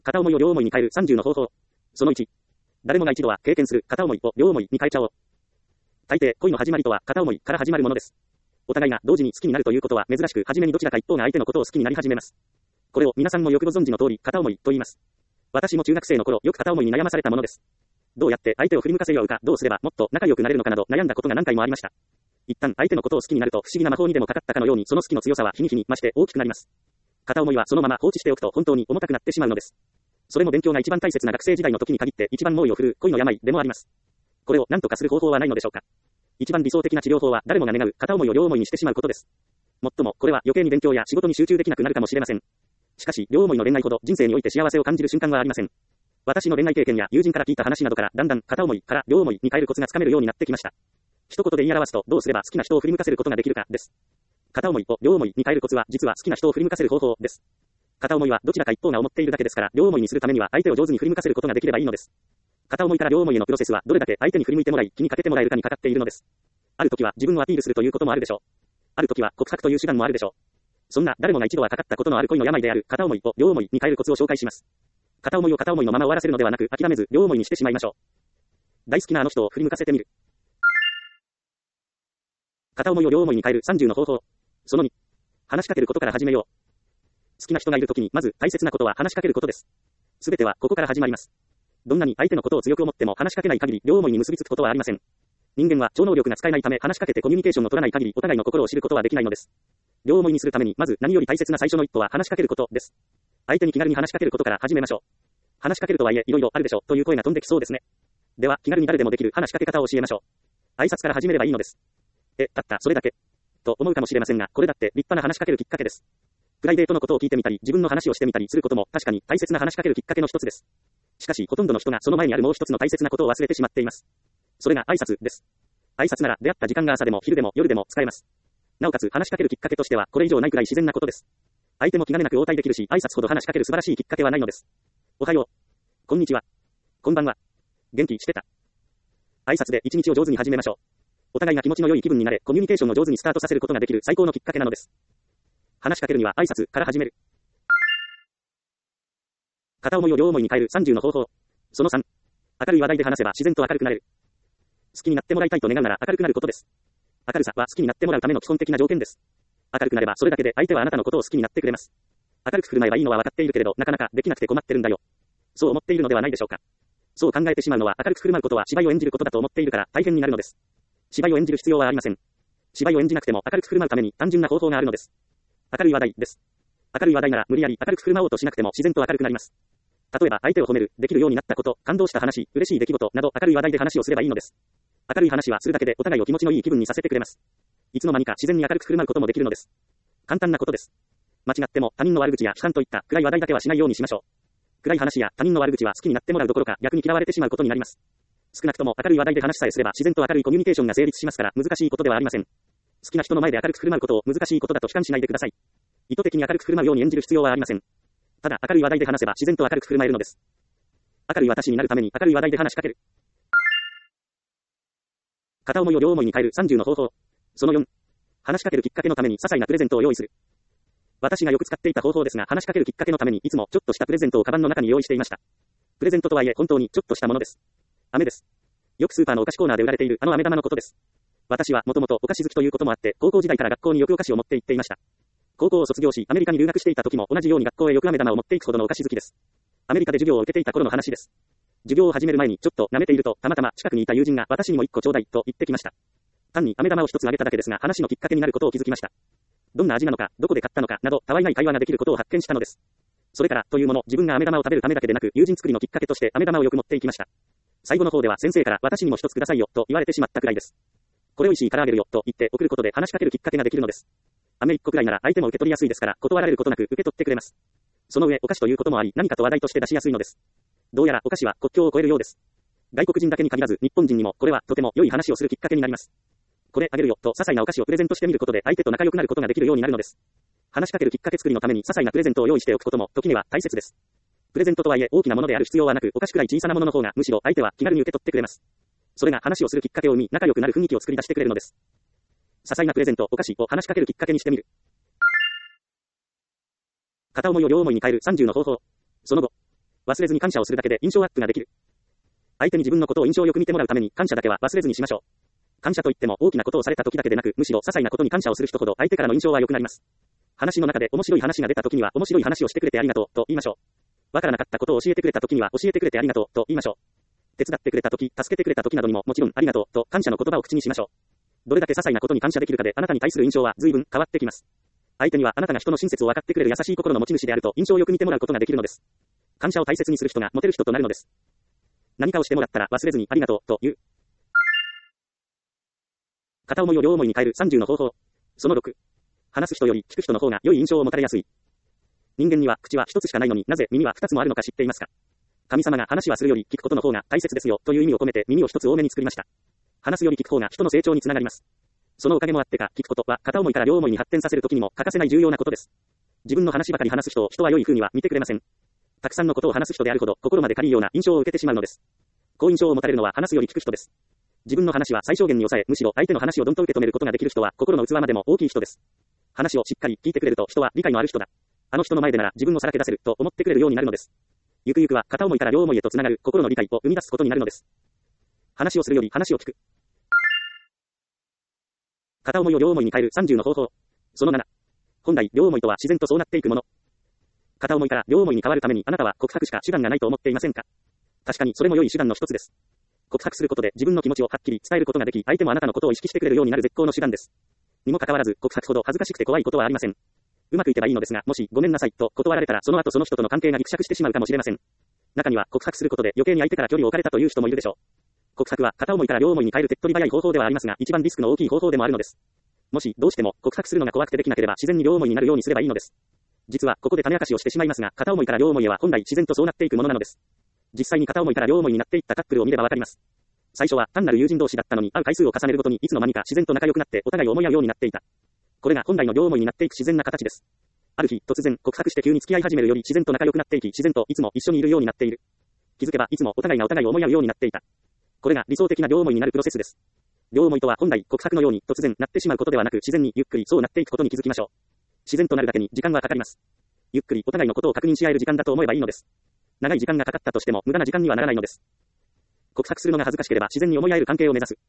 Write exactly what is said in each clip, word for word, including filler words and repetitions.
片思いを両思いに変えるさんじゅうの方法。そのいち。誰もが一度は経験する片思いを両思いに変えちゃおう。大抵、恋の始まりとは片思いから始まるものです。お互いが同時に好きになるということは珍しく、初めにどちらか一方が相手のことを好きになり始めます。これを皆さんもよくご存知の通り、片思いと言います。私も中学生の頃、よく片思いに悩まされたものです。どうやって相手を振り向かせようか、どうすればもっと仲良くなれるのかなど悩んだことが何回もありました。一旦相手のことを好きになると不思議な魔法にでもかかったかのように、その好きの強さは日に日に増して大きくなります。片思いはそのまま放置しておくと本当に重たくなってしまうのです。それも勉強が一番大切な学生時代の時に限って一番猛威を振るう恋の病でもあります。これを何とかする方法はないのでしょうか。一番理想的な治療法は誰もが願う片思いを両思いにしてしまうことです。もっともこれは余計に勉強や仕事に集中できなくなるかもしれません。しかし両思いの恋愛ほど人生において幸せを感じる瞬間はありません。私の恋愛経験や友人から聞いた話などからだんだん片思いから両思いに変えるコツがつかめるようになってきました。一言で言い表すと、どうすれば好きな人を振り向かせることができるかです。片思いを両思いに変えるコツは実は好きな人を振り向かせる方法です。片思いはどちらか一方が思っているだけですから、両思いにするためには相手を上手に振り向かせることができればいいのです。片思いから両思いへのプロセスはどれだけ相手に振り向いてもらい気にかけてもらえるかにかかっているのです。ある時は自分をアピールするということもあるでしょう。ある時は告白という手段もあるでしょう。そんな誰もが一度はかかったことのある恋の病である片思いを両思いに変えるコツを紹介します。片思いを片思いのまま終わらせるのではなく、諦めず両思いにしてしまいましょう。大好きなあの人を振り向かせてみる。片思いを両思いに変えるさんじゅうの方法。そのに。話しかけることから始めよう。好きな人がいるときにまず大切なことは話しかけることです。すべてはここから始まります。どんなに相手のことを強く思っても話しかけない限り両思いに結びつくことはありません。人間は超能力が使えないため、話しかけてコミュニケーションを取らない限りお互いの心を知ることはできないのです。両思いにするためにまず何より大切な最初の一歩は話しかけることです。相手に気軽に話しかけることから始めましょう。話しかけるとはいえいろいろあるでしょうという声が飛んできそうですね。では気軽に誰でもできる話しかけ方を教えましょう。挨拶から始めればいいのです。え、たったそれだけと思うかもしれませんが、これだって立派な話しかけるきっかけです。プライベートのことを聞いてみたり、自分の話をしてみたりすることも確かに大切な話しかけるきっかけの一つです。しかしほとんどの人がその前にあるもう一つの大切なことを忘れてしまっています。それが挨拶です。挨拶なら出会った時間が朝でも昼でも夜でも使えます。なおかつ話しかけるきっかけとしてはこれ以上ないくらい自然なことです。相手も気兼ねなく応対できるし、挨拶ほど話しかける素晴らしいきっかけはないのです。おはよう。こんにちは。こんばんは。元気してた。挨拶で一日を上手に始めましょう。お互いが気持ちの良い気分になれ、コミュニケーションを上手にスタートさせることができる最高のきっかけなのです。話しかけるには挨拶から始める。片思いを両思いに変えるさんじゅうの方法。そのさん。明るい話題で話せば自然と明るくなれる。好きになってもらいたいと願うなら明るくなることです。明るさは好きになってもらうための基本的な条件です。明るくなればそれだけで相手はあなたのことを好きになってくれます。明るく振る舞えばいいのは分かっているけれど、なかなかできなくて困ってるんだよ。そう思っているのではないでしょうか。そう考えてしまうのは、明るく振る舞うことは芝居を演じることだと思っているから大変になるのです。芝居を演じる必要はありません。芝居を演じなくても明るく振る舞うために単純な方法があるのです。明るい話題です。明るい話題なら無理やり明るく振る舞おうとしなくても自然と明るくなります。例えば相手を褒める、できるようになったこと、感動した話、嬉しい出来事など明るい話題で話をすればいいのです。明るい話はするだけでお互いを気持ちのいい気分にさせてくれます。いつの間にか自然に明るく振る舞うこともできるのです。簡単なことです。間違っても他人の悪口や批判といった暗い話題だけはしないようにしましょう。暗い話や他人の悪口は好きになってもらうどころか逆に嫌われてしまうことになります。少なくとも明るい話題で話さえすれば自然と明るいコミュニケーションが成立しますから難しいことではありません。好きな人の前で明るく振る舞うことを難しいことだと悲観しないでください。意図的に明るく振る舞うように演じる必要はありません。ただ明るい話題で話せば自然と明るく振る舞えるのです。明るい私になるために明るい話題で話しかける。片思いを両思いに変えるさんじゅうの方法。そのよん。話しかけるきっかけのために些細なプレゼントを用意する。私がよく使っていた方法ですが、話しかけるきっかけのためにいつもちょっとしたプレゼントをカバンの中に用意していました。プレゼントとはいえ本当にちょっとしたものです。飴です。よくスーパーのお菓子コーナーで売られているあの飴玉のことです。私はもともとお菓子好きということもあって、高校時代から学校によくお菓子を持って行っていました。高校を卒業し、アメリカに留学していた時も同じように学校へよく飴玉を持っていくほどのお菓子好きです。アメリカで授業を受けていた頃の話です。授業を始める前にちょっと舐めていると、たまたま近くにいた友人が私にも一個ちょうだいと言ってきました。単に飴玉を一つあげただけですが、話のきっかけになることを気づきました。どんな味なのか、どこで買ったのかなど、たわいない会話ができることを発見したのです。それからというもの、自分が飴玉を食べるためだけでなく、友人作りのきっかけとして飴玉をよく持っていきました。最後の方では先生から私にも一つくださいよと言われてしまったくらいです。これ美味しいからあげるよと言って送ることで話しかけるきっかけができるのです。飴一個くらいなら相手も受け取りやすいですから、断られることなく受け取ってくれます。その上お菓子ということもあり、何かと話題として出しやすいのです。どうやらお菓子は国境を越えるようです。外国人だけに限らず日本人にもこれはとても良い話をするきっかけになります。これあげるよと些細なお菓子をプレゼントしてみることで相手と仲良くなることができるようになるのです。話しかけるきっかけ作りのために些細なプレゼントを用意しておくことも時には大切です。プレゼントとはいえ大きなものである必要はなく、お菓子くらい小さなものの方がむしろ相手は気軽に受け取ってくれます。それが話をするきっかけを生み、仲良くなる雰囲気を作り出してくれるのです。些細なプレゼント、お菓子を話しかけるきっかけにしてみる。片思いを両思いに変えるさんじゅうの方法。その後、 忘れずに感謝をするだけで印象アップができる。相手に自分のことを印象よく見てもらうために感謝だけは忘れずにしましょう。感謝といっても大きなことをされた時だけでなく、むしろ些細なことに感謝をする人ほど相手からの印象は良くなります。話の中で面白い話が出た時には面白い話をしてくれてありがとうと言いましょう。わからなかったことを教えてくれた時には教えてくれてありがとうと言いましょう。手伝ってくれた時、助けてくれた時などにももちろんありがとうと感謝の言葉を口にしましょう。どれだけ些細なことに感謝できるかであなたに対する印象は随分変わってきます。相手にはあなたが人の親切を分かってくれる優しい心の持ち主であると印象よく見てもらうことができるのです。感謝を大切にする人がモテる人となるのです。何かをしてもらったら忘れずにありがとうと言う。片思いを両思いに変えるさんじゅうの方法。そのろく。話す人より聞く人の方が良い印象を持たれやすい。人間には口は一つしかないのになぜ耳は二つもあるのか知っていますか？神様が話はするより聞くことの方が大切ですよという意味を込めて耳を一つ多めに作りました。話すより聞く方が人の成長につながります。そのおかげもあってか、聞くことは片思いから両思いに発展させるときにも欠かせない重要なことです。自分の話ばかり話す人を人は良い風には見てくれません。たくさんのことを話す人であるほど心まで軽いような印象を受けてしまうのです。好印象を持たれるのは話すより聞く人です。自分の話は最小限に抑え、むしろ相手の話をどんと受け止めることができる人は心の器までも大きい人です。話をしっかり聞いてくれると人は理解のある人だ。あの人の前でなら自分をさらけ出せると思ってくれるようになるのです。ゆくゆくは片思いから両思いへとつながる心の理解を生み出すことになるのです。話をするより話を聞く。片思いを両思いに変えるさんじゅうの方法。そのなな。本来両思いとは自然とそうなっていくもの。片思いから両思いに変わるためにあなたは告白しか手段がないと思っていませんか？確かにそれも良い手段の一つです。告白することで自分の気持ちをはっきり伝えることができ、相手もあなたのことを意識してくれるようになる絶好の手段です。にもかかわらず告白ほど恥ずかしくて怖いことはありません。うまくいけばいいのですが、もしごめんなさいと断られたらその後その人との関係がギクシャクしてしまうかもしれません。中には告白することで余計に相手から距離を置かれたという人もいるでしょう。告白は片思いから両思いに変える手っ取り早い方法ではありますが、一番リスクの大きい方法でもあるのです。もしどうしても告白するのが怖くてできなければ自然に両思いになるようにすればいいのです。実はここで種明かしをしてしまいますが、片思いから両思いへは本来自然とそうなっていくものなのです。実際に片思いから両思いになっていったカップルを見ればわかります。最初は単なる友人同士だったのに会う回数を重ねるごとにいつの間にか自然と仲良くなってお互いを思い合うようになっていた。これが本来の両思いになっていく自然な形です。ある日突然告白して急に付き合い始めるより自然と仲良くなっていき、自然といつも一緒にいるようになっている。気づけばいつもお互いがお互いを思い合うようになっていた。これが理想的な両思いになるプロセスです。両思いとは本来告白のように突然なってしまうことではなく、自然にゆっくりそうなっていくことに気づきましょう。自然となるだけに時間はかかります。ゆっくりお互いのことを確認し合える時間だと思えばいいのです。長い時間がかかったとしても無駄な時間にはならないのです。告白するのが恥ずかしければ自然に思い合える関係を目指す。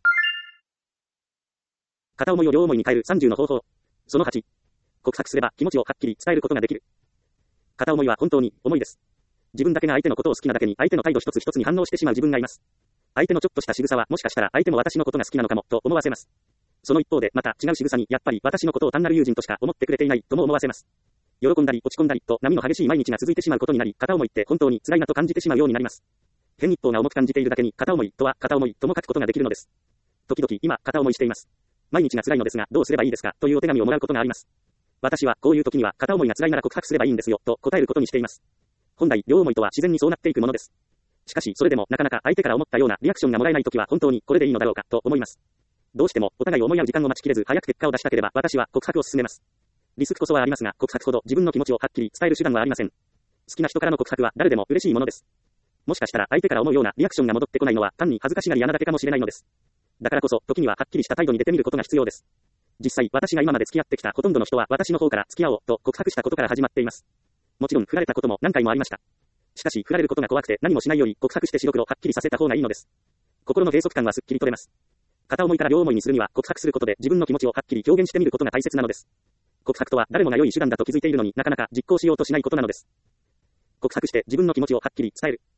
片思いを両思いに変えるさんじゅうの方法。そのはち。告白すれば気持ちをはっきり伝えることができる。片思いは本当に重いです。自分だけが相手のことを好きなだけに相手の態度一つ一つに反応してしまう自分がいます。相手のちょっとした仕草はもしかしたら相手も私のことが好きなのかもと思わせます。その一方でまた違う仕草にやっぱり私のことを単なる友人としか思ってくれていないとも思わせます。喜んだり落ち込んだりと波の激しい毎日が続いてしまうことになり、片思いって本当に辛いなと感じてしまうようになります。変一方が重く感じているだけに片思いとは片思いとも書くことができるのです。時々今片思いしています。毎日が辛いのですがどうすればいいですかというお手紙をもらうことがあります。私はこういう時には片思いが辛いなら告白すればいいんですよと答えることにしています。本来両思いとは自然にそうなっていくものです。しかしそれでもなかなか相手から思ったようなリアクションがもらえない時は本当にこれでいいのだろうかと思います。どうしてもお互い思い合う時間を待ちきれず早く結果を出したければ私は告白を進めます。リスクこそはありますが告白ほど自分の気持ちをはっきり伝える手段はありません。好きな人からの告白は誰でも嬉しいものです。もしかしたら相手から思うようなリアクションが戻ってこないのは単に恥ずかしがり屋なだけかもしれないのです。だからこそ時にははっきりした態度に出てみることが必要です。実際私が今まで付き合ってきたほとんどの人は私の方から付き合おうと告白したことから始まっています。もちろん振られたことも何回もありました。しかし振られることが怖くて何もしないより告白して白黒はっきりさせた方がいいのです。心の閉塞感はすっきり取れます。片思いから両思いにするには告白することで自分の気持ちをはっきり表現してみることが大切なのです。告白とは誰もが良い手段だと気づいているのになかなか実行しようとしないことなのです。告白して自分の気持ちをはっきり伝える。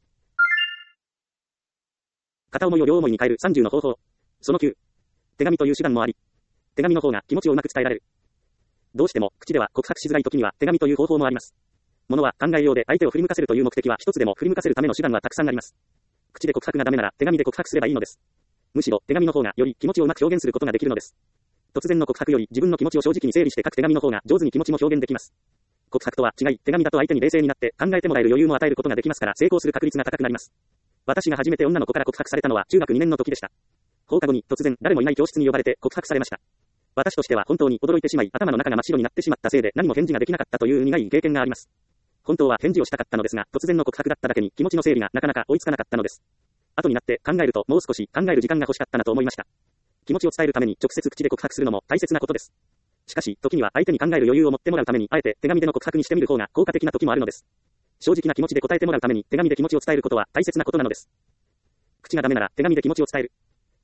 片思いを両思いに変えるさんじゅうの方法。そのきゅう。手紙という手段もあり。手紙の方が気持ちをうまく伝えられる。どうしても口では告白しづらい時には手紙という方法もあります。ものは考えようで相手を振り向かせるという目的は一つでも振り向かせるための手段はたくさんあります。口で告白がダメなら手紙で告白すればいいのです。むしろ手紙の方がより気持ちをうまく表現することができるのです。突然の告白より自分の気持ちを正直に整理して書く手紙の方が上手に気持ちも表現できます。告白とは違い、手紙だと相手に冷静になって考えてもらえる余裕も与えることができますから成功する確率が高くなります。私が初めて女の子から告白されたのは中学にねんの時でした。放課後に突然誰もいない教室に呼ばれて告白されました。私としては本当に驚いてしまい頭の中が真っ白になってしまったせいで何も返事ができなかったという苦い経験があります。本当は返事をしたかったのですが突然の告白だっただけに気持ちの整理がなかなか追いつかなかったのです。後になって考えるともう少し考える時間が欲しかったなと思いました。気持ちを伝えるために直接口で告白するのも大切なことです。しかし時には相手に考える余裕を持ってもらうためにあえて手紙での告白にしてみる方が効果的な時もあるのです。 正直な気持ちで答えてもらうために手紙で気持ちを伝えることは大切なことなのです。口がダメなら手紙で気持ちを伝える。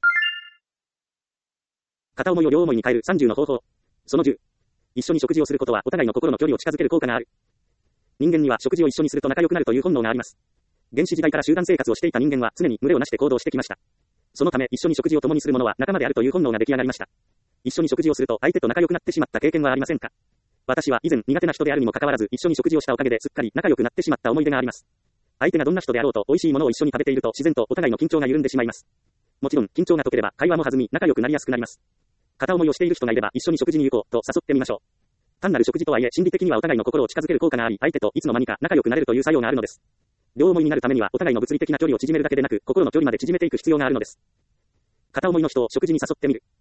片思いを両思いに変えるさんじゅうの方法。そのじゅう。一緒に食事をすることはお互いの心の距離を近づける効果がある。人間には食事を一緒にすると仲良くなるという本能があります。原始時代から集団生活をしていた人間は常に群れをなして行動してきました。そのため一緒に食事を共にする者は仲間であるという本能が出来上がりました。一緒に食事をすると相手と仲良くなってしまった経験はありませんか？私は以前苦手な人であるにもかかわらず一緒に食事をしたおかげですっかり仲良くなってしまった思い出があります。相手がどんな人であろうと美味しいものを一緒に食べていると自然とお互いの緊張が緩んでしまいます。もちろん緊張が解ければ会話も弾み仲良くなりやすくなります。片思いをしている人がいれば一緒に食事に行こうと誘ってみましょう。単なる食事とはいえ心理的にはお互いの心を近づける効果があり、相手といつの間にか仲良くなれるという作用があるのです。両思いになるためにはお互いの物理的な距離を縮めるだけでなく、心の距離まで縮めていく必要があるのです。片思いの人を食事に誘ってみる。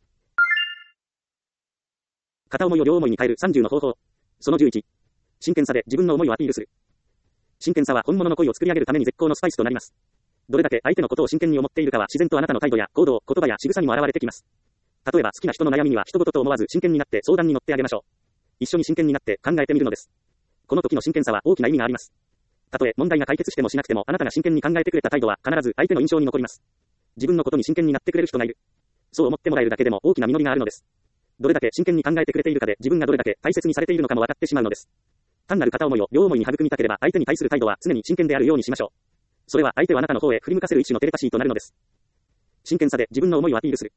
片思いを両思いに変えるさんじゅうの方法。そのじゅういち。真剣さで自分の思いをアピールする。真剣さは本物の恋を作り上げるために絶好のスパイスとなります。どれだけ相手のことを真剣に思っているかは自然とあなたの態度や行動、言葉や仕草にも現れてきます。例えば好きな人の悩みには一言と思わず真剣になって相談に乗ってあげましょう。一緒に真剣になって考えてみるのです。この時の真剣さは大きな意味があります。たとえ問題が解決してもしなくてもあなたが真剣に考えてくれた態度は必ず相手の印象に残ります。自分のことに真剣になってくれる人がいる。そう思ってもらえるだけでも大きな実りがあるのです。どれだけ真剣に考えてくれているかで自分がどれだけ大切にされているのかも分かってしまうのです。単なる片思いを両思いに育みたければ相手に対する態度は常に真剣であるようにしましょう。それは相手をあなたの方へ振り向かせる一種のテレパシーとなるのです。真剣さで自分の思いをアピールする。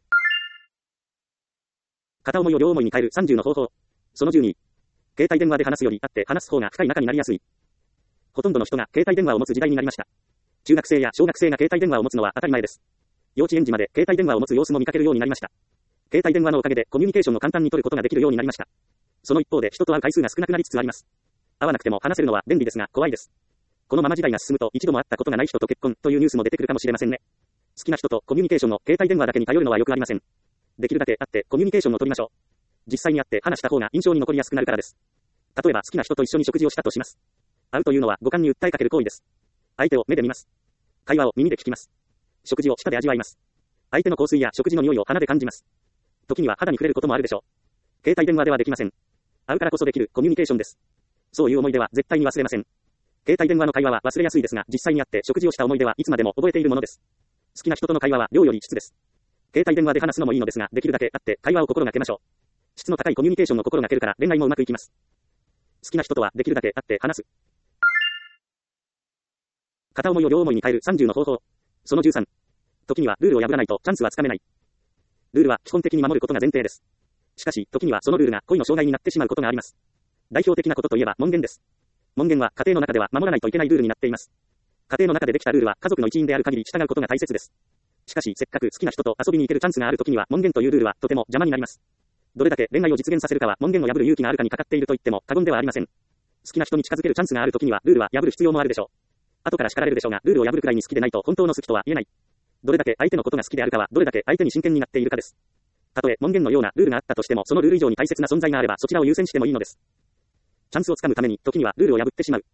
片思いを両思いに変えるさんじゅうの方法。そのじゅうに。携帯電話で話すより会って話す方が深い仲になりやすい。ほとんどの人が携帯電話を持つ時代になりました。中学生や小学生が携帯電話を持つのは当たり前です。幼稚園児まで携帯電話を持つ様子も見かけるようになりました。携帯電話のおかげでコミュニケーションを簡単に取ることができるようになりました。その一方で人と会う回数が少なくなりつつあります。会わなくても話せるのは便利ですが怖いです。このまま時代が進むと一度も会ったことがない人と結婚というニュースも出てくるかもしれませんね。好きな人とコミュニケーションを携帯電話だけに頼るのはよくありません。できるだけ会ってコミュニケーションを取りましょう。実際に会って話した方が印象に残りやすくなるからです。例えば好きな人と一緒に食事をしたとします。会うというのは五感に訴えかける行為です。相手を目で見ます。会話を耳で聞きます。食事を舌で味わいます。相手の香水や食事の匂いを鼻で感じます。時には肌に触れることもあるでしょう。携帯電話ではできません。会うからこそできるコミュニケーションです。そういう思い出は絶対に忘れません。携帯電話の会話は忘れやすいですが、実際に会って食事をした思い出はいつまでも覚えているものです。好きな人との会話は量より質です。携帯電話で話すのもいいのですが、できるだけ会って会話を心がけましょう。質の高いコミュニケーションを心がけるから恋愛もうまくいきます。好きな人とはできるだけ会って話す。片思いを両思いに変えるさんじゅうの方法。そのじゅうさん。時にはルールを破らないとチャンスはつかめない。ルールは基本的に守ることが前提です。しかし、時にはそのルールが恋の障害になってしまうことがあります。代表的なことといえば門限です。門限は家庭の中では守らないといけないルールになっています。家庭の中でできたルールは家族の一員である限り従うことが大切です。しかし、せっかく好きな人と遊びに行けるチャンスがある時には門限というルールはとても邪魔になります。どれだけ恋愛を実現させるかは門限を破る勇気があるかにかかっていると言っても過言ではありません。好きな人に近づけるチャンスがある時にはルールは破る必要もあるでしょう。後から叱られるでしょうが、ルールを破るくらいに好きでないと本当の好きとは言えない。どれだけ相手のことが好きであるかは、どれだけ相手に真剣になっているかです。たとえ門限のようなルールがあったとしても、そのルール以上に大切な存在があれば、そちらを優先してもいいのです。チャンスをつかむために、時にはルールを破ってしまう。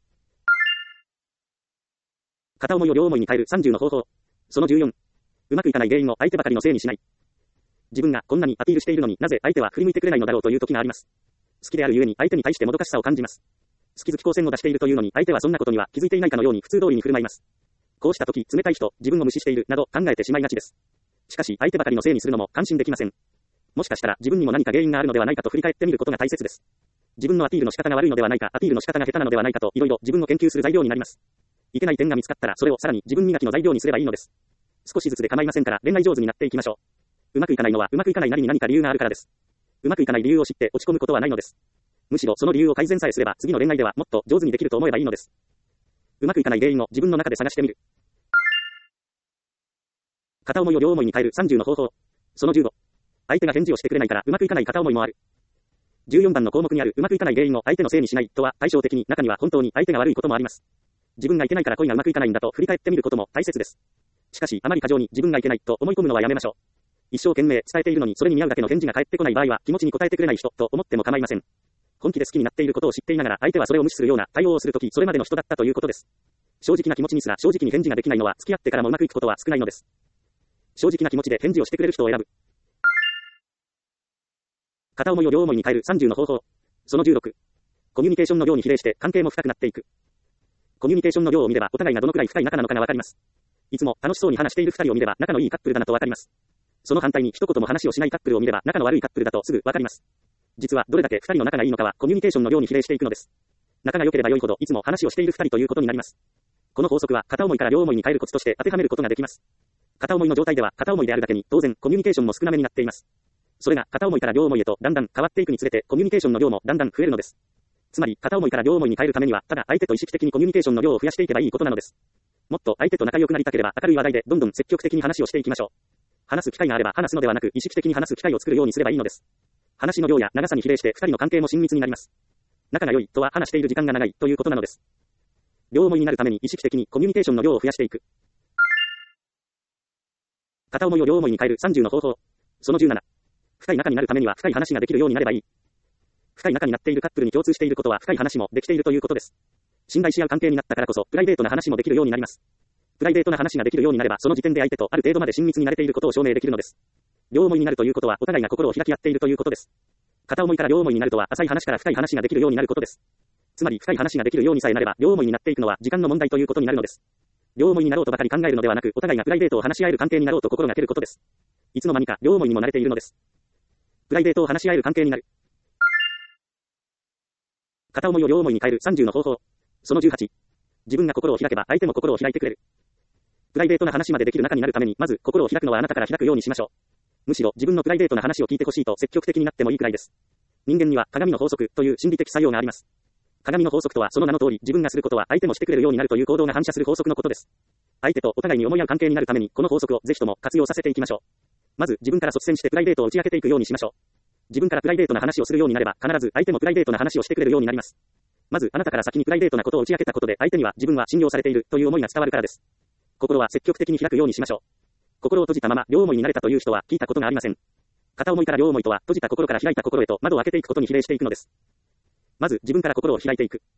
片思いを両思いに変えるさんじゅうの方法。そのじゅうよん。うまくいかない原因を相手ばかりのせいにしない。自分がこんなにアピールしているのになぜ相手は振り向いてくれないのだろうという時があります。好きであるゆえに相手に対してもどかしさを感じます。好き好き光線を出しているというのに相手はそんなことには気づいていないかのように普通通りに振る舞います。こうした時、冷たい人、自分を無視しているなど考えてしまいがちです。しかし相手ばかりのせいにするのも感心できません。もしかしたら自分にも何か原因があるのではないかと振り返ってみることが大切です。自分のアピールの仕方が悪いのではないか、アピールの仕方が下手なのではないかといろいろ自分を研究する材料になります。いけない点が見つかったらそれをさらに自分磨きの材料にすればいいのです。少しずつで構いませんから恋愛上手になっていきましょう。うまくいかないのはうまくいかないなりに何か理由があるからです。うまくいかない理由を知って落ち込むことはないのです。むしろその理由を改善さえすれば次の恋愛ではもっと上手にできると思えばいいのです。うまくいかない原因を自分の中で探してみる。片思いを両思いに変えるさんじゅうの方法。そのじゅうご。相手が返事をしてくれないからうまくいかない片思いもある。じゅうよんばんの項目にあるうまくいかない原因を相手のせいにしないとは対照的に中には本当に相手が悪いこともあります。自分がいけないから恋がうまくいかないんだと振り返ってみることも大切です。しかしあまり過剰に自分がいけないと思い込むのはやめましょう。一生懸命伝えているのにそれに見合うだけの返事が返ってこない場合は気持ちに応えてくれない人と思っても構いません。本気で好きになっていることを知っていながら相手はそれを無視するような対応をするときそれまでの人だったということです。正直な気持ちにすら正直に返事ができないのは付き合ってからもうまくいくことは少ないのです。正直な気持ちで返事をしてくれる人を選ぶ。片思いを両思いに変えるさんじゅうの方法。そのじゅうろく。コミュニケーションの量に比例して関係も深くなっていく。 コミュニケーションの量を見ればお互いがどのくらい深い仲なのかがわかります。いつも楽しそうに話している二人を見れば仲のいいカップルだなとわかります。その反対に一言も話をしないカップルを見れば仲の悪いカップルだとすぐわかります。実はどれだけ二人の仲がいいのかはコミュニケーションの量に比例していくのです。仲が良ければ良いほどいつも話をしている二人ということになります。この法則は片思いから両思いに変えるコツとして当てはめることができます。片思いの状態では片思いであるだけに当然コミュニケーションも少なめになっています。それが片思いから両思いへとだんだん変わっていくにつれてコミュニケーションの量もだんだん増えるのです。つまり片思いから両思いに変えるためにはただ相手と意識的にコミュニケーションの量を増やしていけばいいことなのです。もっと相手と仲良くなりたければ明るい話題でどんどん積極的に話をしていきましょう。話す機会があれば話すのではなく意識的に話す機会を作るようにすればいいのです。話の量や長さに比例して二人の関係も親密になります。仲が良いとは話している時間が長いということなのです。両思いになるために意識的にコミュニケーションの量を増やしていく。片思いを両思いに変えるさんじゅうの方法。そのじゅうなな。深い仲になるためには深い話ができるようになればいい。深い仲になっているカップルに共通していることは深い話もできているということです。信頼し合う関係になったからこそプライベートな話もできるようになります。プライベートな話ができるようになればその時点で相手とある程度まで親密になれていることを証明できるのです。両思いになるということはお互いが心を開き合っているということです。片思いから両思いになるとは浅い話から深い話ができるようになることです。つまり深い話ができるようにさえなれば両思いになっていくのは時間の問題ということになるのです。両思いになろうとばかり考えるのではなくお互いがプライベートを話し合える関係になろうと心がけることです。いつの間にか両思いにもなれているのです。プライベートを話し合える関係になる。片思いを両思いに変えるさんじゅうの方法。そのじゅうはち。自分が心を開けば相手も心を開いてくれる。プライベートな話までできる仲になるためにまず心を開くのはあなたから開くようにしましょう。むしろ自分のプライベートな話を聞いてほしいと積極的になってもいいくらいです。人間には鏡の法則という心理的作用があります。鏡の法則とはその名の通り自分がすることは相手もしてくれるようになるという行動が反射する法則のことです。相手とお互いに思い合う関係になるためにこの法則をぜひとも活用させていきましょう。まず自分から率先してプライベートを打ち明けていくようにしましょう。自分からプライベートな話をするようになれば必ず相手もプライベートな話をしてくれるようになります。まずあなたから先にプライベートなことを打ち明けたことで相手には自分は信用されているという思いが伝わるからです。心は積極的に開くようにしましょう。心を閉じたまま両思いになれたという人は聞いたことがありません。片思いから両思いとは閉じた心から開いた心へと窓を開けていくことに比例していくのです。まず自分から心を開いていく。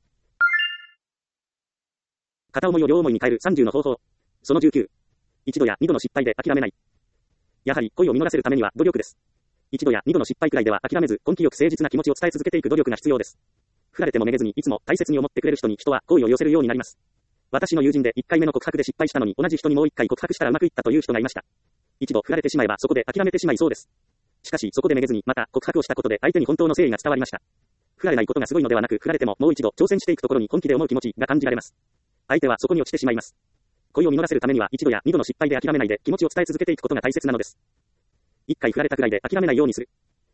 片思いを両思いに変えるさんじゅうの方法。そのじゅうきゅう。一度や二度の失敗で諦めない。やはり恋を実らせるためには努力です。一度や二度の失敗くらいでは諦めず根気よく誠実な気持ちを伝え続けていく努力が必要です。振られてもめげずにいつも大切に思ってくれる人に人は好意を寄せるようになります。私の友人でいっかいめの告白で失敗したのに同じ人にもういっかい告白したらうまくいったという人がいました。一度振られてしまえばそこで諦めてしまいそうです。しかしそこでめげずにまた告白をしたことで相手に本当の誠意が伝わりました。振られないことがすごいのではなく振られてももう一度挑戦していくところに本気で思う気持ちが感じられます。相手はそこに落ちてしまいます。恋を実らせるためには一度や二度の失敗で諦めないで気持ちを伝え続けていくことが大切なのです。一回振られたくらいで諦めないようにする。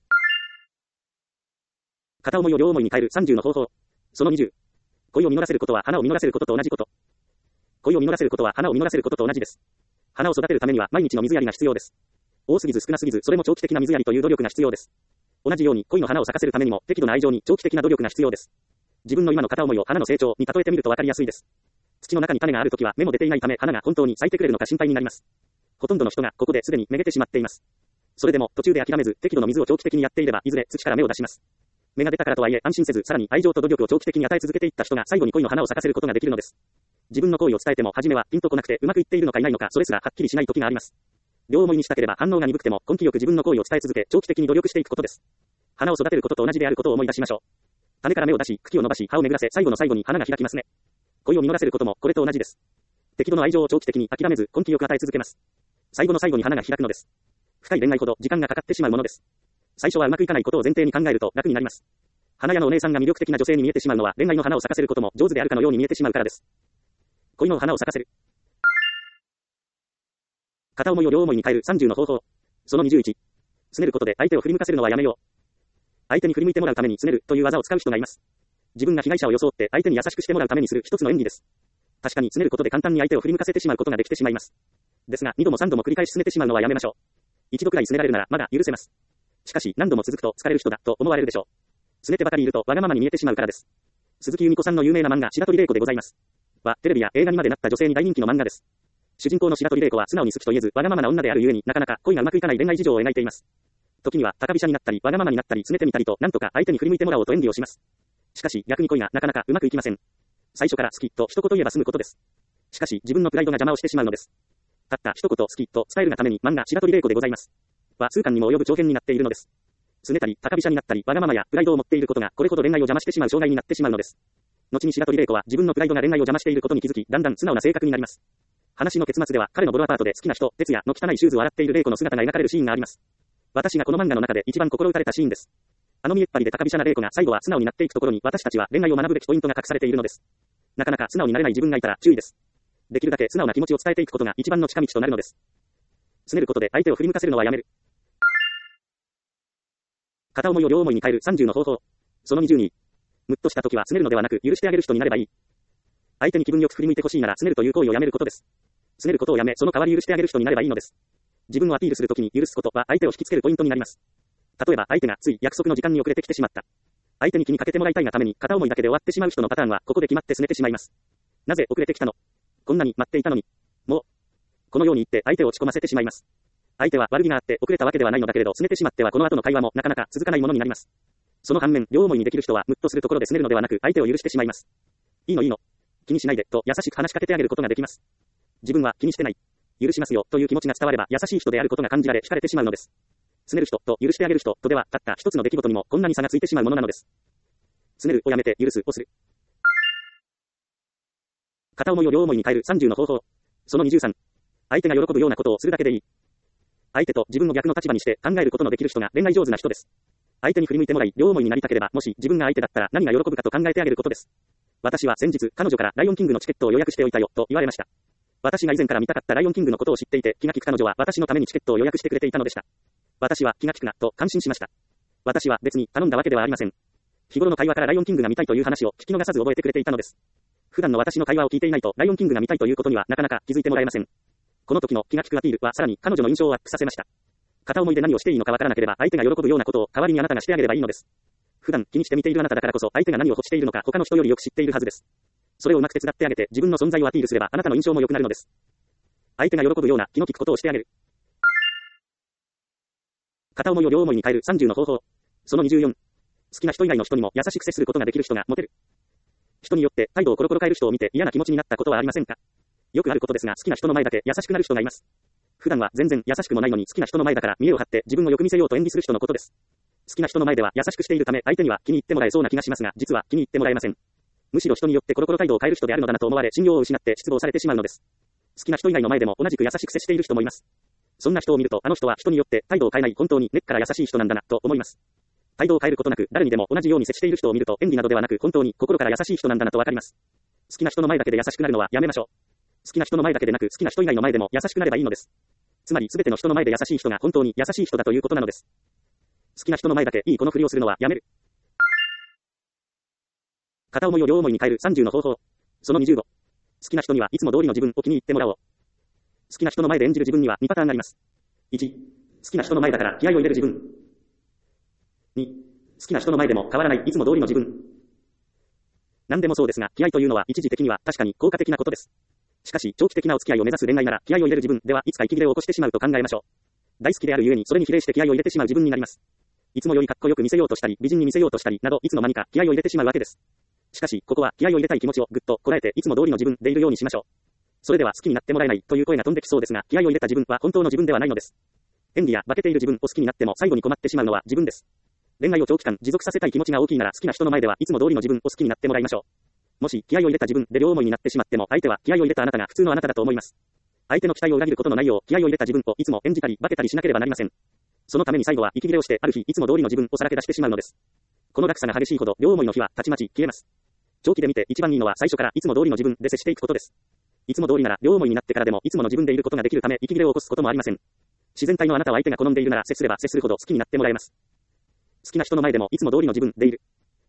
片思いを両思いに変えるさんじゅうの方法。そのにじゅう。恋を実らせることは花を実らせることと同じこと。恋を実らせることは花を実らせることと同じです。花を育てるためには毎日の水やりが必要です。多すぎず少なすぎずそれも長期的な水やりという努力が必要です。同じように恋の花を咲かせるためにも適度な愛情に長期的な努力が必要です。自分の今の片思いを花の成長に例えてみると分かりやすいです。土の中に種があるときは芽も出ていないため花が本当に咲いてくれるのか心配になります。ほとんどの人がここですでにめげてしまっています。それでも途中で諦めず適度の水を長期的にやっていればいずれ土から芽を出します。芽が出たからとはいえ安心せずさらに愛情と努力を長期的に与え続けていった人が最後に恋の花を咲かせることができるのです。自分の行為を伝えても初めはピンとこなくてうまくいっているのかいないのかそれすらはっきりしない時があります。両思いにしたければ反応が鈍くても根気よく自分の行為を伝え続け長期的に努力していくことです。花を育てることと同じであることを思い出しましょう。種から芽を出し茎を伸ばし葉を巡らせ最後の最後に花が開きますね。恋を実らせることもこれと同じです。適度の愛情を長期的に諦めず根気よく与え続けます。最後の最後に花が開くのです。深い恋愛ほど時間がかかってしまうものです。最初はうまくいかないことを前提に考えると楽になります。花屋のお姉さんが魅力的な女性に見えてしまうのは恋愛の花を咲かせることも上手であるかのように見えてしまうからです。恋の花を咲かせる。片思いを両思いに変えるさんじゅうの方法。そのにじゅういち。拗ねることで相手を振り向かせるのはやめよう。相手に振り向いてもらうために拗ねるという技を使う人がいます。自分が被害者を装って相手に優しくしてもらうためにする一つの演技です。確かに拗ねることで簡単に相手を振り向かせてしまうことができてしまいます。ですがにどもさんども繰り返し拗ねてしまうのはやめましょう。一度くらい拗ねられるならまだ許せます。しかし何度も続くと疲れる人だと思われるでしょう。拗ねてばかりいるとわがままに見えてしまうからです。鈴木由美子さんの有名な漫画白鳥玲子でございます。はテレビや映画にまでなった女性に大人気の漫画です。主人公の白鳥玲子は素直に好きと言えずわがままな女であるゆえになかなか恋がうまくいかない恋愛事情を描いています。時には高飛車になったりわがままになったり拗ねてみたりとなんとか相手に振り向いてもらおうと演技をします。しかし逆に恋がなかなかうまくいきません。最初から好きと一言言えば済むことです。しかし自分のプライドが邪魔をしてしまうのです。たった一言好きと伝えるがために漫画白鳥玲子でございます。は数巻にも及ぶ長編になっているのです。拗ねたり高飛車になったりわがままやプライドを持っていることがこれほど恋愛を邪魔してしまう障害になってしまうのです。 後に白鳥玲子は自分のプライドが恋愛を邪魔していることに気づき、だんだん素直な性格になります。話の結末では彼のボロアパートで好きな人、哲也の汚いシューズを洗っている玲子の姿が描かれるシーンがあります。私がこの漫画の中で一番心打たれたシーンです。あの見えっ張りで高飛車な玲子が最後は素直になっていくところに私たちは恋愛を学ぶべきポイントが隠されているのです。なかなか素直になれない自分がいたら注意です。できるだけ素直な気持ちを伝えていくことが一番の近道となるのです。拗ねることで相手を振り向かせるのはやめる。片思いを両思いに変えるさんじゅうの方法。そのにじゅうに。ムッとした時は拗ねるのではなく許してあげる人になればいい。相手に気分よく振り向いてほしいなら拗ねるという行為をやめることです。拗ねることをやめ、その代わり許してあげる人になればいいのです。自分をアピールするときに許すことは相手を引きつけるポイントになります。例えば相手がつい約束の時間に遅れてきてしまった。相手に気にかけてもらいたいがために片思いだけで終わってしまう人のパターンはここで決まって拗ねてしまいます。なぜ遅れてきたの？こんなに待っていたのに。もう。このように言って相手を落ち込ませてしまいます。相手は悪気があって遅れたわけではないのだけれど拗ねてしまってはこの後の会話もなかなか続かないものになります。その反面、両思いにできる人はムッとするところで拗ねるのではなく相手を許してしまいます。いいのいいの。気にしないでと優しく話しかけてあげることができます。自分は気にしてない。許しますよという気持ちが伝われば優しい人であることが感じられ惹かれてしまうのです。拗ねる人と許してあげる人とではたった一つの出来事にもこんなに差がついてしまうものなのです。拗ねるをやめて許すをする。片思いを両思いに変えるさんじゅうの方法。そのにじゅうさん。相手が喜ぶようなことをするだけでいい。相手と自分を逆の立場にして考えることのできる人が恋愛上手な人です。相手に振り向いてもらい両思いになりたければもし自分が相手だったら何が喜ぶかと考えてあげることです。私は先日彼女からライオンキングのチケットを予約しておいたよと言われました。私が以前から見たかったライオンキングのことを知っていて気が利く彼女は私のためにチケットを予約してくれていたのでした。私は気が利くなと感心しました。私は別に頼んだわけではありません。日頃の会話からライオンキングが見たいという話を聞き逃さず覚えてくれていたのです。普段の私の会話を聞いていないとライオンキングが見たいということにはなかなか気づいてもらえません。この時の気が利くアピールはさらに彼女の印象をアップさせました。片思いで何をしていいのかわからなければ相手が喜ぶようなことを代わりにあなたがしてあげればいいのです。普段気にして見ているあなただからこそ相手が何を欲しているのか他の人よりよく知っているはずです。それをうまく手伝ってあげて自分の存在をアピールすればあなたの印象も良くなるのです。相手が喜ぶような気の利くことをしてあげる。片思いを両思いに変えるさんじゅうの方法。そのにじゅうよん。好きな人以外の人にも優しく接することができる人がモテる。人によって態度をコロコロ変える人を見て嫌な気持ちになったことはありませんか？よくあることですが好きな人の前だけ優しくなる人がいます。普段は全然優しくもないのに好きな人の前だから見栄を張って自分をよく見せようと演技する人のことです。好きな人の前では優しくしているため相手には気に入ってもらえそうな気がしますが実は気に入ってもらえません。むしろ人によってコロコロ態度を変える人であるのだなと思われ信用を失って失望されてしまうのです。好きな人以外の前でも同じく優しく接している人もいます。そんな人を見るとあの人は人によって態度を変えない本当に根っから優しい人なんだなと思います。態度を変えることなく誰にでも同じように接している人を見ると演技などではなく本当に心から優しい人なんだなとわかります。好きな人の前だけで優しくなるのはやめましょう。好きな人の前だけでなく好きな人以外の前でも優しくなればいいのです。つまり全ての人の前で優しい人が本当に優しい人だということなのです。好きな人の前だけいい子のふりをするのはやめる。片思いを両思いに変えるさんじゅうの方法。そのにじゅうご。好きな人にはいつも通りの自分を気に入ってもらおう。好きな人の前で演じる自分にはにパターンがあります。いち、好きな人の前だから気合を入れる自分。に、好きな人の前でも変わらないいつも通りの自分。何でもそうですが、気合というのは一時的には確かに効果的なことです。しかし、長期的なお付き合いを目指す恋愛なら気合を入れる自分ではいつか息切れを起こしてしまうと考えましょう。大好きであるゆえにそれに比例して気合を入れてしまう自分になります。いつもよりかっこよく見せようとしたり、美人に見せようとしたりなどいつの間にか気合を入れてしまうわけです。しかし、ここは気合を入れたい気持ちをぐっとこらえていつも通りの自分でいるようにしましょう。それでは好きになってもらえないという声が飛んできそうですが、気合を入れた自分は本当の自分ではないのです。演技や化けている自分を好きになっても最後に困ってしまうのは自分です。恋愛を長期間持続させたい気持ちが大きいなら好きな人の前ではいつも通りの自分を好きになってもらいましょう。もし気合を入れた自分で両思いになってしまっても相手は気合を入れたあなたが普通のあなただと思います。相手の期待を裏切ることのないよう気合を入れた自分をいつも演じたり化けたりしなければなりません。そのために最後は息切れをしてある日いつも通りの自分をさらけ出してしまうのです。この落差が激しいほど両思いの日はたちまち消えます。長期で見て一番いいのは最初からいつも通りの自分で接していくことです。いつも通りなら両思いになってからでもいつもの自分でいることができるため息切れを起こすこともありません。自然体のあなたは相手が好んでいるなら接すれば接するほど好きになってもらえます。好きな人の前でもいつも通りの自分でいる。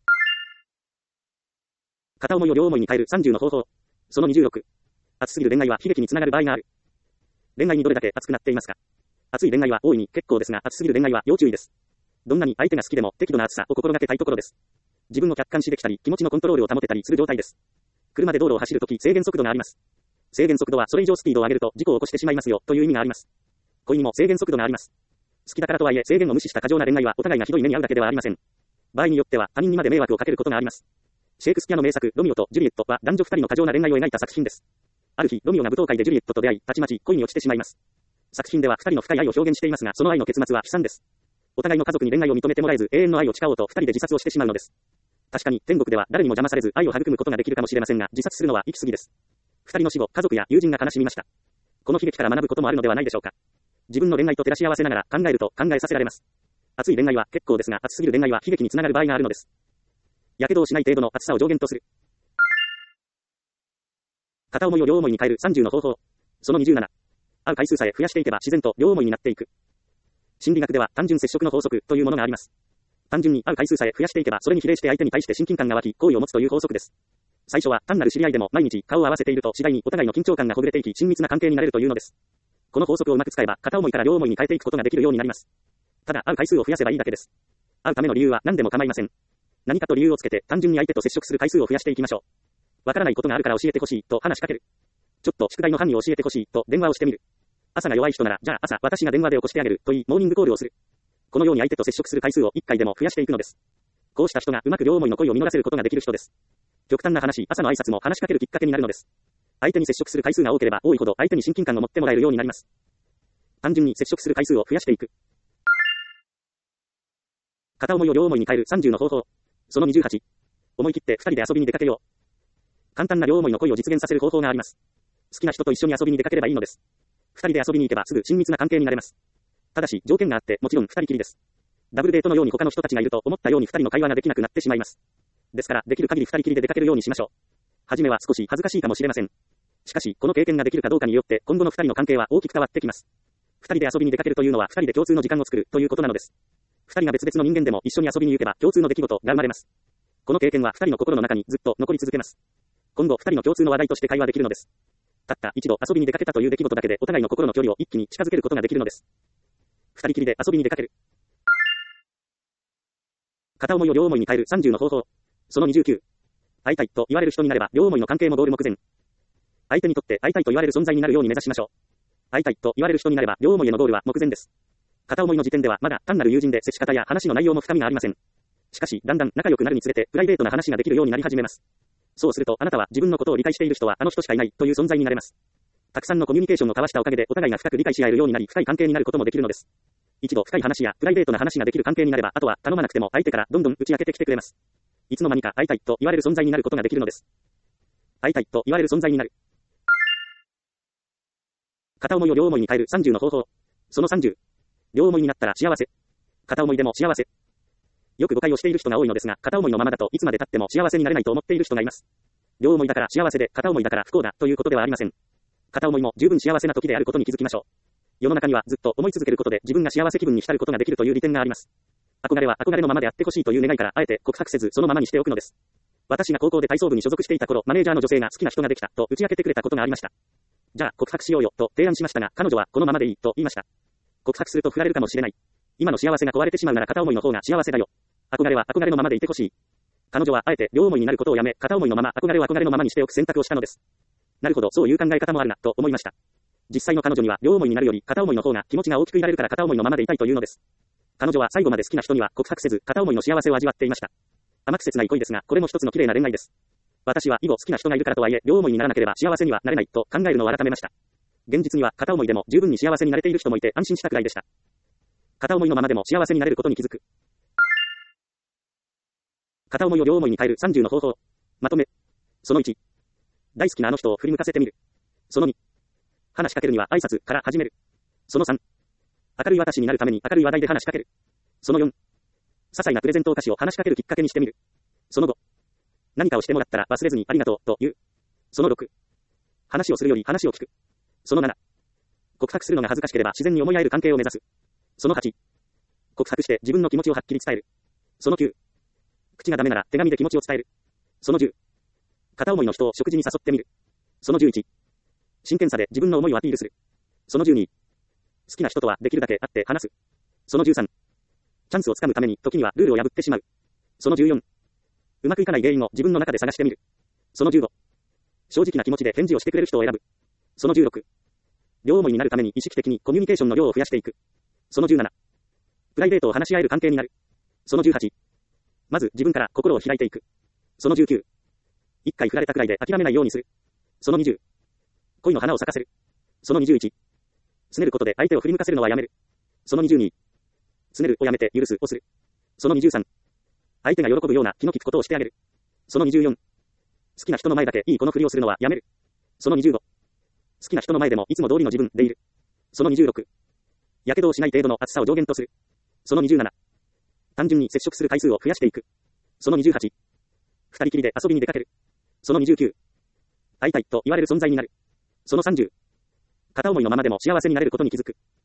片思いを両思いに変えるさんじゅうの方法。そのにじゅうろく。熱すぎる恋愛は悲劇につながる場合がある。恋愛にどれだけ熱くなっていますか？熱い恋愛は大いに結構ですが熱すぎる恋愛は要注意です。どんなに相手が好きでも適度な熱さを心がけたいところです。自分を客観視できたり気持ちのコントロールを保てたりする状態です。車で道路を走るとき制限速度があります。制限速度はそれ以上スピードを上げると事故を起こしてしまいますよという意味があります。恋にも制限速度があります。好きだからとはいえ制限を無視した過剰な恋愛はお互いがひどい目に遭うだけではありません。場合によっては他人にまで迷惑をかけることがあります。シェイクスピアの名作ロミオとジュリエットは男女二人の過剰な恋愛を描いた作品です。ある日ロミオが舞踏会でジュリエットと出会いたちまち恋に落ちてしまいます。作品では二人の深い愛を表現していますがその愛の結末は悲惨です。お互いの家族に恋愛を認めてもらえず永遠の愛を誓おうと二人で自殺をしてしまうのです。 確かに、天国では誰にも邪魔されず愛を育むことができるかもしれませんが、自殺するのは行き過ぎです。二人の死後、家族や友人が悲しみました。この悲劇から学ぶこともあるのではないでしょうか。自分の恋愛と照らし合わせながら考えると考えさせられます。熱い恋愛は結構ですが、熱すぎる恋愛は悲劇につながる場合があるのです。やけどをしない程度の熱さを上限とする。片思いを両思いに変えるさんじゅうの方法。そのにじゅうなな。会う回数さえ増やしていけば自然と両思いになっていく。心理学では単純接触の法則というものがあります。単純に会う回数さえ増やしていけばそれに比例して相手に対して親近感が湧き、好意を持つという法則です。最初は単なる知り合いでも毎日顔を合わせていると次第にお互いの緊張感がほぐれていき親密な関係になれるというのです。この法則をうまく使えば片思いから両思いに変えていくことができるようになります。ただ会う回数を増やせばいいだけです。会うための理由は何でも構いません。何かと理由をつけて単純に相手と接触する回数を増やしていきましょう。わからないことがあるから教えてほしいと話しかける。ちょっと宿題の範囲を教えてほしいと電話をしてみる。朝が弱い人ならじゃあ朝私が電話で起こしてあげると言いモーニングコールをする。このように相手と接触する回数をいっかいでも増やしていくのです。こうした人がうまく両思いの恋を実らせることができる人です。極端な話、朝の挨拶も話しかけるきっかけになるのです。相手に接触する回数が多ければ多いほど相手に親近感を持ってもらえるようになります。単純に接触する回数を増やしていく。片思いを両思いに変えるさんじゅうの方法。そのにじゅうはち。思い切ってふたりで遊びに出かけよう。簡単な両思いの恋を実現させる方法があります。好きな人と一緒に遊びに出かければいいのです。ふたりで遊びに行けばすぐ親密な関係になれます。ただし条件があってもちろんふたりきりです。ダブルデートのように他の人たちがいると思ったようにふたりの会話ができなくなってしまいます。ですからできる限りふたりきりで出かけるようにしましょう。はじめは少し恥ずかしいかもしれません。しかしこの経験ができるかどうかによって今後のふたりの関係は大きく変わってきます。ふたりで遊びに出かけるというのはふたりで共通の時間を作るということなのです。ふたりが別々の人間でも一緒に遊びに行けば共通の出来事が生まれます。この経験はふたりの心の中にずっと残り続けます。今後ふたりの共通の話題として会話できるのです。たった一度遊びに出かけたという出来事だけでお互いの心の距離を一気に近づけることができるのです。二人きりで遊びに出かける。片思いを両思いに変えるさんじゅうの方法。そのにじゅうきゅう。会いたいと言われる人になれば両思いの関係もゴール目前。相手にとって会いたいと言われる存在になるように目指しましょう。会いたいと言われる人になれば両思いへのゴールは目前です。片思いの時点ではまだ単なる友人で接し方や話の内容も深みがありません。しかしだんだん仲良くなるにつれてプライベートな話ができるようになり始めます。そうするとあなたは自分のことを理解している人はあの人しかいないという存在になれます。たくさんのコミュニケーションを交わしたおかげでお互いが深く理解し合えるようになり深い関係になることもできるのです。一度深い話やプライベートな話ができる関係になればあとは頼まなくても相手からどんどん打ち明けてきてくれます。いつの間にか会いたいと言われる存在になることができるのです。会いたいと言われる存在になる。片思いを両思いに変えるさんじゅうの方法。そのさんじゅう。両思いになったら幸せ。片思いでも幸せ。よく誤解をしている人が多いのですが、片思いのままだといつまで経っても幸せになれないと思っている人がいます。両思いだから幸せで、片思いだから不幸だということではありません。片思いも十分幸せな時であることに気づきましょう。世の中にはずっと思い続けることで自分が幸せ気分に浸ることができるという利点があります。憧れは憧れのままであってほしいという願いからあえて告白せずそのままにしておくのです。私が高校で体操部に所属していた頃、マネージャーの女性が好きな人ができたと打ち明けてくれたことがありました。じゃあ告白しようよと提案しましたが、彼女はこのままでいいと言いました。告白すると振られるかもしれない。今の幸せが壊れてしまうなら片思いの方が幸せだよ。憧れは憧れのままでいてほしい。彼女はあえて両思いになることをやめ、片思いのまま憧れを憧れのままにしておく選択をしたのです。なるほど、そういう考え方もあるなと思いました。実際の彼女には両思いになるより片思いの方が気持ちが大きくいられるから片思いのままでいたいというのです。彼女は最後まで好きな人には告白せず片思いの幸せを味わっていました。甘く切ない恋ですが、これも一つの綺麗な恋愛です。私は以後好きな人がいるからとはいえ両思いにならなければ幸せにはなれないと考えるのを改めました。現実には片思いでも十分に幸せになれている人もいて安心したくらいでした。片思いのままでも幸せになれることに気づく。片思いを両思いに変えるさんじゅうの方法。まとめ。そのいち。大好きなあの人を振り向かせてみる。そのに。話しかけるには挨拶から始める。そのさん。明るい私になるために明るい話題で話しかける。そのよん。些細なプレゼントお菓子を話しかけるきっかけにしてみる。そのご。何かをしてもらったら忘れずにありがとうと言う。そのろく。話をするより話を聞く。そのなな。告白するのが恥ずかしければ自然に思い合える関係を目指す。そのはち。告白して自分の気持ちをはっきり伝える。そのきゅう。口がダメなら手紙で気持ちを伝える。そのじゅう。片思いの人を食事に誘ってみる。そのじゅういち。真剣さで自分の思いをアピールする。そのじゅうに。好きな人とはできるだけ会って話す。そのじゅうさん。チャンスをつかむために時にはルールを破ってしまう。そのじゅうよん。うまくいかない原因を自分の中で探してみる。そのじゅうご。正直な気持ちで返事をしてくれる人を選ぶ。そのじゅうろく。両思いになるために意識的にコミュニケーションの量を増やしていく。そのじゅうなな。プライベートを話し合える関係になる。そのじゅうはち。まず自分から心を開いていく。そのじゅうきゅう。一回振られたくらいで諦めないようにする。そのにじゅう。恋の花を咲かせる。そのにじゅういち。拗ねることで相手を振り向かせるのはやめる。そのにじゅうに。拗ねるをやめて許すをする。そのにじゅうさん。 相手が喜ぶような気の利くことをしてあげる。そのにじゅうよん。好きな人の前だけいい子のふりをするのはやめる。そのにじゅうご。好きな人の前でもいつも通りの自分でいる。そのにじゅうろく。やけどをしない程度の厚さを上限とする。そのにじゅうなな。単純に接触する回数を増やしていく。そのにじゅうはち。二人きりで遊びに出かける。そのにじゅうきゅう。会いたいと言われる存在になる。そのさんじゅう。片思いのままでも幸せになれることに気づく。